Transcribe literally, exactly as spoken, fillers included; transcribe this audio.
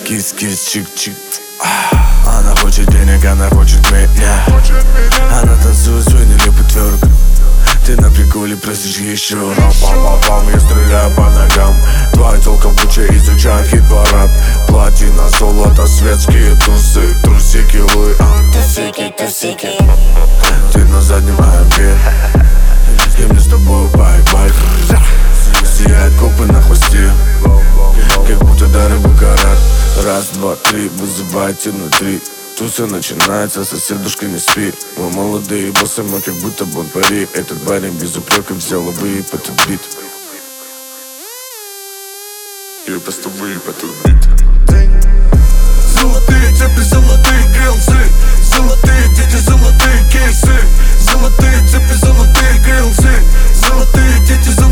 Кис-кис, чик-чик. Она хочет денег, она хочет меня. Она танцует свой нелепый тверк. Ты на приколе просишь еще. Рам-пам-пам-пам, я стреляю по ногам. Твоя тёлка в буче изучает хит-парад. Платина, золото, светские тусы. Трусики, луи, а тусики, тусики. Ты на заднем АМГ. И мне с тобой бай-бай. Сияет копы на хвосте, как будто дары Бухарат. Раз, два, три, вызывайте внутри. Туса начинается, соседушка не спи. Мы молодые боссы, мы как будто бонпари. Этот парень без упрека взял выеб этот бит. Я просто выеб этот бит. Золотые цепи, золотые грилсы. Золотые дети, золотые кейсы. Золотые цепи, золотые грилсы. Золотые дети, золотые